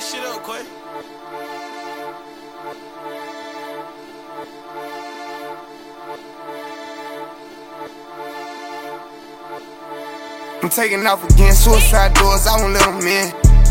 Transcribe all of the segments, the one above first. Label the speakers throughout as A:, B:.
A: shit up, Quay.
B: I'm taking off again, suicide doors, I won't let them in.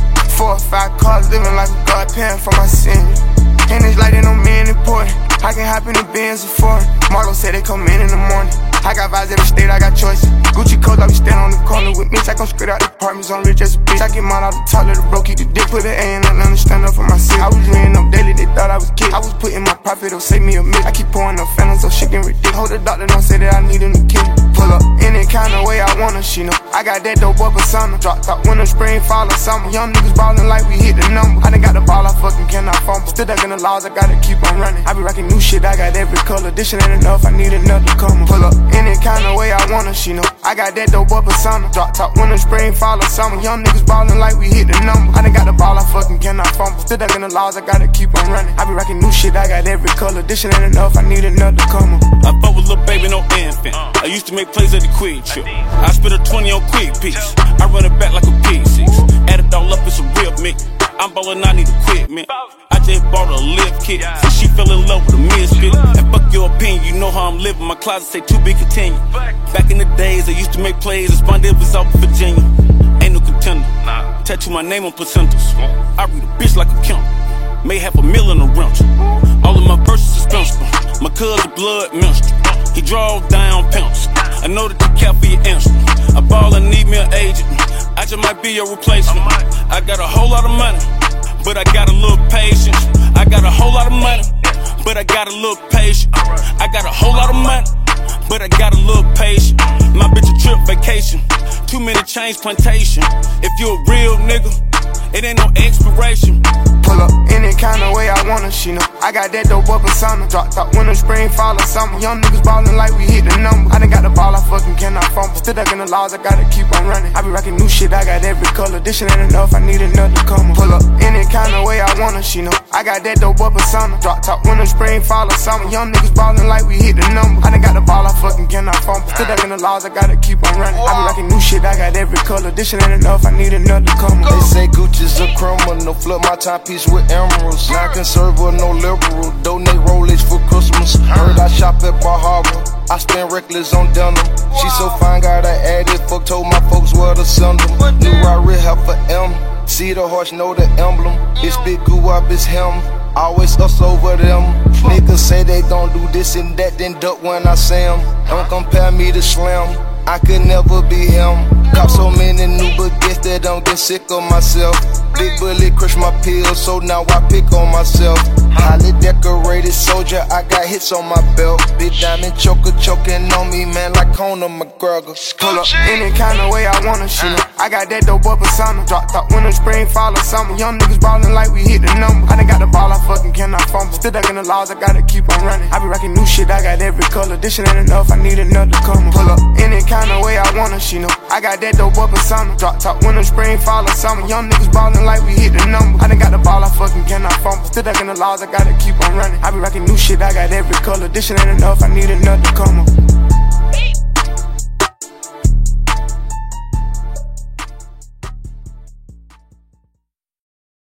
B: 4 or 5 cars, living like a god, paying for my sins. And it's like they know me ain't important. I can hop in the Benz or foreign. Marlo said they come in the morning. I got vibes every state, I got choices. Gucci coats, I be standing on the corner with me. I come straight out the apartments, I'm rich as a bitch. I get mine out the toilet, the bro, keep the dick, put an A in and understand up for my city. I was reading up daily, they thought I was kid. I was putting my profit, it'll save me a miss. I keep pouring up phantoms, so shit getting ridiculous. Hold the doctor, don't say that I need him to kill. Pull up any kind of way I want her, she know. I got that dope boy persona. Drop top winter, spring, fall, or summer. Young niggas ballin' like we hit the number. I done got the ball, I fucking cannot fumble. Still ducking the laws, I gotta keep on running. I be rocking new shit, I got every color. This shit ain't enough, I need another comer. Pull up any kind of way I want her, she know. I got that dope boy persona. Drop top winter, spring, fall, or summer. Young niggas ballin' like we hit the number. I done got the ball, I fucking cannot fumble. Still ducking the laws, I gotta keep on running. I be rocking new shit, I got every color. This shit ain't enough, I need another comer.
A: I fuck with little baby, no infant. I used to make plays at the quick trip. I spit a 20 on quick piece. I run it back like a P6. Add it all up, it's a real mix. I'm ballin', I need equipment. I just bought a lift kit, so she fell in love with a misfit. And fuck your opinion, you know how I'm living. My closet say to be continued. Back in the days, I used to make plays and spawn was out in Virginia. Ain't no contender. Tattoo my name on placentas. I read a bitch like a Kemp. May have $1 million a wrench. All of my verses is principal. My cousin blood minstrel. He draws down pimps. I know that you care for your instrument. I ball and need me an agent. I just might be your replacement. I got a whole lot of money, but I got a little patience. I got a whole lot of money, but I got a little patience. I got a whole lot of money, but I got a little patience. My bitch a trip vacation. Too many chains plantation. If you a real nigga, it ain't no expiration.
B: Pull up any kind of way I want her, she know. I got that dope boy persona. Drop top winter, spring, fall, or summer. Young niggas ballin' like we hit the number. I done got the ball, I fucking cannot fumble. Still ducking the laws, I gotta keep on running. I be rocking new shit, I got every color. This shit ain't enough, I need another comer. Pull up any kind of way I want her, she know. I got that dope boy persona. Drop top winter, spring, fall, or summer. Young niggas ballin' like we hit the number. I done got the ball, I fucking cannot fumble. Still ducking the laws, I gotta keep on running. I be rocking new shit, I got every color. This shit ain't enough, I need another comer.
C: They say Gucci's a criminal. Flood my timepiece with emeralds. Not conservative, no liberal. Donate Rolex for Christmas. Heard I shop at Bar Harbor. I spend reckless on denim. She so fine, got her added. Fuck, told my folks where to send them. New Rari have for M. See the horse, know the emblem. It's big goo up, it's him. Always us over them. Niggas say they don't do this and that, then duck when I say 'em. Don't compare me to Slim. I could never be him. Cop so many new baguettes that don't get sick of myself. Big bullet crush my pills, so now I pick on myself. Highly decorated soldier, I got hits on my belt. Big diamond choker choking on me, man, like Conor McGregor.
B: Pull up any kind of way I want her, she know. I got that dope boy persona. Drop top winter, spring, fall, or summer. Young niggas ballin' like we hit the number. I done got the ball, I fucking cannot fumble. Still ducking the laws, I gotta keep on running. I be rocking new shit, I got every color. This shit ain't enough, I need another comer. Pull up any kind of way I want her, she know. I got that dope boy persona. Drop top winter, spring, fall, or summer. Young niggas ballin' like we hit the number. I done got the ball, I fucking cannot fumble. Still ducking the laws, I gotta keep on running. I be rocking new shit, I got every color. This shit ain't enough, I need another comer.